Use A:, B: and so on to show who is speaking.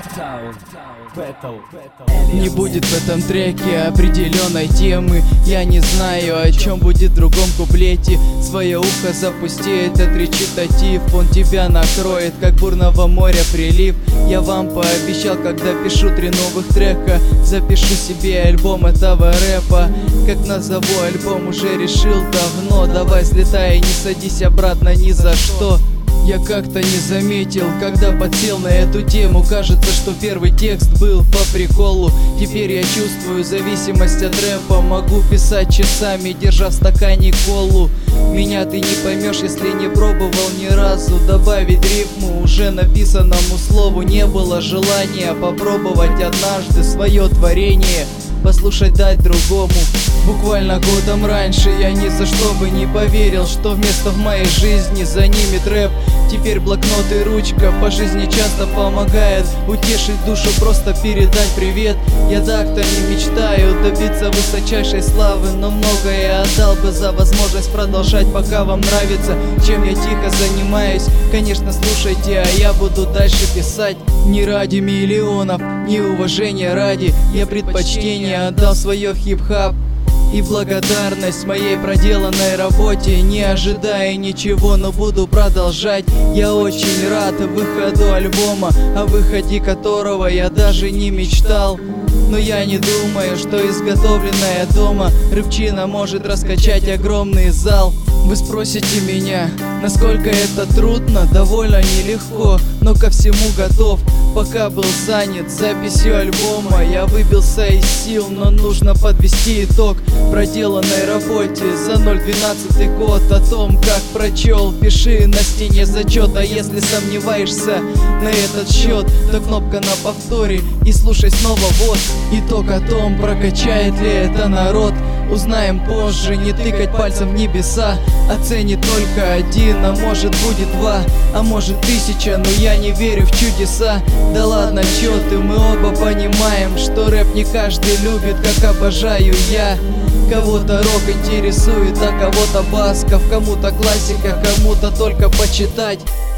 A: Не будет в этом треке определенной темы. Я не знаю, о чем будет в другом куплете. Свое ухо запусти, этот речитатив. Он тебя накроет, как бурного моря прилив. Я вам пообещал, когда пишу 3 новых трека, запишу себе альбом этого рэпа. Как назову альбом, уже решил давно. Давай взлетай и не садись обратно ни за что. Я как-то не заметил, когда подсел на эту тему. Кажется, что первый текст был по приколу. Теперь я чувствую зависимость от рэпа. Могу писать часами, держа в стакане колу. Меня ты не поймешь, если не пробовал ни разу добавить рифму уже написанному слову. Не было желания попробовать однажды свое творение послушать, дать другому. Буквально годом раньше я ни за что бы не поверил, что место в моей жизни занимет рэп. Теперь блокнот и ручка по жизни часто помогает утешить душу, просто передать привет. Я так-то не мечтаю добиться высочайшей славы, но многое отдал бы за возможность продолжать, пока вам нравится, чем я тихо занимаюсь. Конечно, слушайте, а я буду дальше писать. Не ради миллионов, не уважения ради. Я предпочтение отдал свое в хип-хап и благодарность моей проделанной работе, не ожидая ничего, но буду продолжать. Я очень рад выходу альбома, о выходе которого я даже не мечтал. Но я не думаю, что изготовленная дома рыбчина может раскачать огромный зал. Вы спросите меня, насколько это трудно? Довольно нелегко, но ко всему готов. Пока был занят записью альбома, я выбился из сил, но нужно подвести итог проделанной работе за 012 год. О том, как прочел, пиши на стене зачет. А если сомневаешься на этот счет, то кнопка на повторе и слушай снова. Вот итог о том, прокачает ли это народ. Узнаем позже, не тыкать пальцем в небеса. Оценит только 1, а может будет 2, а может 1000, но я не верю в чудеса. Да ладно, чё ты, мы оба понимаем, что рэп не каждый любит, как обожаю я. Кого-то рок интересует, а кого-то басков, кому-то классика, кому-то только почитать.